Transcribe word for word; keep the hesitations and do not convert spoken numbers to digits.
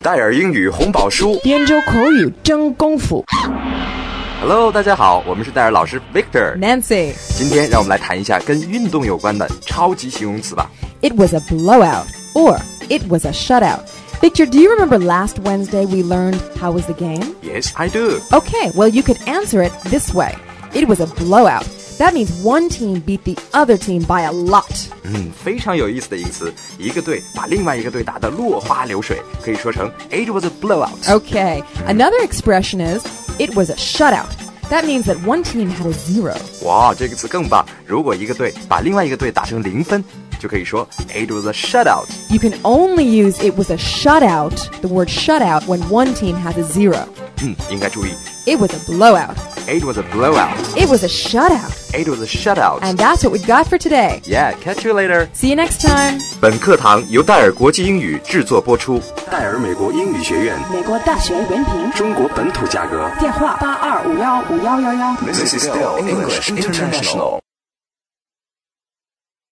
戴尔英语红宝书， 研究口语真功夫。 Hello， 大家好，我们是戴尔老师 Victor、Nancy。今天让我们来谈一下跟运动有关的超级形容词吧。 It was a blowout, or it was a shutout. Victor, do you remember last Wednesday we learned how was the game? Yes, I do. Okay, well you could answer it this way. It was a blowout.That means one team beat the other team by a lot. 嗯，非常有意思的一个词，一个队把另外一个队打得落花流水，可以说成 It was a blowout. Okay, another expression is It was a shutout. That means that one team had a zero. 哇，这个词更棒！如果一个队把另外一个队打成零分，就可以说 It was a shutout. You can only use It was a shutout, the word shutout, when one team has a zero. 嗯，应该注意 It was a blowout.It was a blowout. It was a shutout. It was a shutout. And that's what we got for today. Yeah, catch you later. See you next time. 本课堂由戴尔国际英语制作播出。戴尔美国英语学院， 美国大学文凭， 中国本土价格。 电话八二五幺五幺幺幺。 This is still English International.